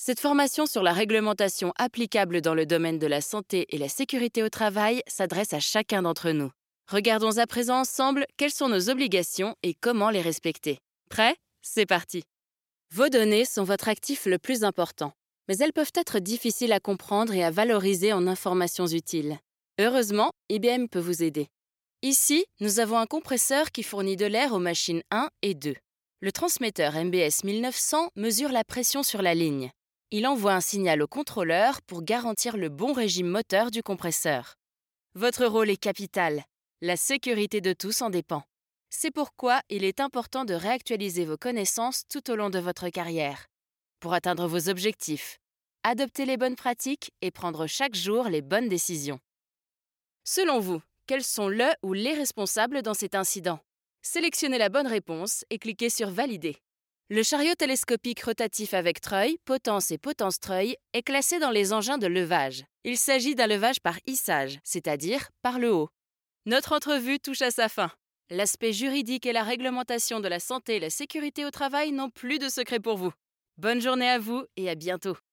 Cette formation sur la réglementation applicable dans le domaine de la santé et la sécurité au travail s'adresse à chacun d'entre nous. Regardons à présent ensemble quelles sont nos obligations et comment les respecter. Prêt? C'est parti! Vos données sont votre actif le plus important, mais elles peuvent être difficiles à comprendre et à valoriser en informations utiles. Heureusement, IBM peut vous aider. Ici, nous avons un compresseur qui fournit de l'air aux machines 1 et 2. Le transmetteur MBS 1900 mesure la pression sur la ligne. Il envoie un signal au contrôleur pour garantir le bon régime moteur du compresseur. Votre rôle est capital. La sécurité de tous en dépend. C'est pourquoi il est important de réactualiser vos connaissances tout au long de votre carrière. Pour atteindre vos objectifs, adopter les bonnes pratiques et prendre chaque jour les bonnes décisions. Selon vous, quels sont le ou les responsables dans cet incident? Sélectionnez la bonne réponse et cliquez sur Valider. Le chariot télescopique rotatif avec treuil, potence et potence-treuil est classé dans les engins de levage. Il s'agit d'un levage par hissage, c'est-à-dire par le haut. Notre entrevue touche à sa fin. L'aspect juridique et la réglementation de la santé et la sécurité au travail n'ont plus de secret pour vous. Bonne journée à vous et à bientôt.